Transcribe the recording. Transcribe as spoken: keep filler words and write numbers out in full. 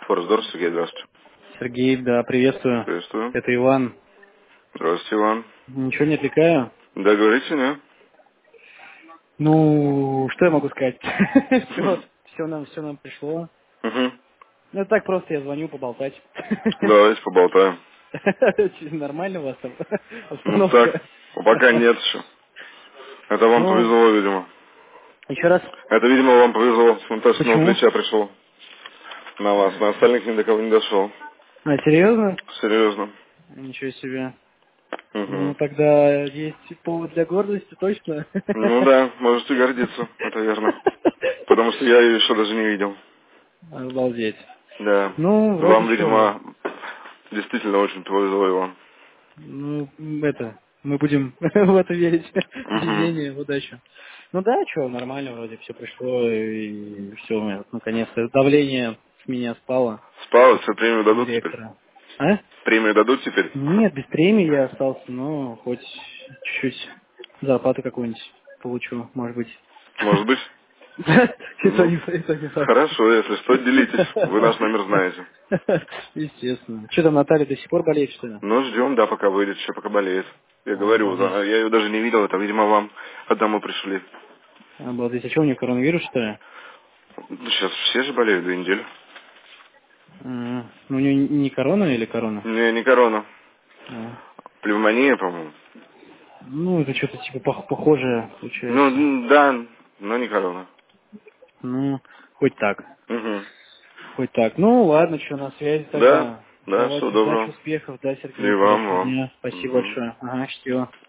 Форсдор, Сергей, здравствуйте. Сергей, да, приветствую. Приветствую. Это Иван. Здравствуйте, Иван. Ничего не отвлекаю? Да, говорите, не? Ну, что я могу сказать? Все, все нам, все нам пришло. Угу. Ну, так просто я звоню поболтать. Давайте поболтаем. Нормально у вас там Ну так, обстановка? пока нет еще. Это вам Ну, повезло, видимо. еще раз, Это, видимо, вам повезло. С фантастичного почему? плеча пришел. На вас. На остальных ни до кого не дошел. А, серьезно? Серьезно. Ничего себе. Угу. Ну, тогда есть повод для гордости, точно? Ну да, можете гордиться. Это верно. Потому что я ее еще даже не видел. Обалдеть. Да. Ну, вроде Вам, что. видимо, действительно очень повезло, Иван. Ну, это, мы будем в это верить. Угу. Везение, удачу. Ну да, что, нормально вроде все пришло, и все, наконец-то. Давление с меня спало, Спал, все премию с дадут теперь? директора. А? Премию дадут теперь? Нет, без премии я остался, но хоть чуть-чуть зарплаты какую-нибудь получу, может быть. Может быть? Это Ну, не это не факт. хорошо, если что, делитесь. Вы наш номер знаете. Естественно. Что там, Наталья до сих пор болеет, что ли? Ну, ждем, да, пока выйдет, еще пока болеет. Я говорю, Обалдеть. за- я ее даже не видел, это, видимо, вам одному пришли. Обалдеть. А что, у нее коронавирус, что ли? Ну, сейчас все же болеют две недели. М, Ну, у нее не корона или корона? Не, не корона. А. Пневмония, по-моему. Ну, это что-то типа пох- похожее Ну, получается. м, да, но не корона. Ну, хоть так. Угу. Хоть так. Ну, ладно, что, на связи Да, тогда. да, всего Давайте удачи, доброго. успехов, да, И Сергей, вам, хорошего вам. дня. Спасибо Угу. большое. Ага, счастливо.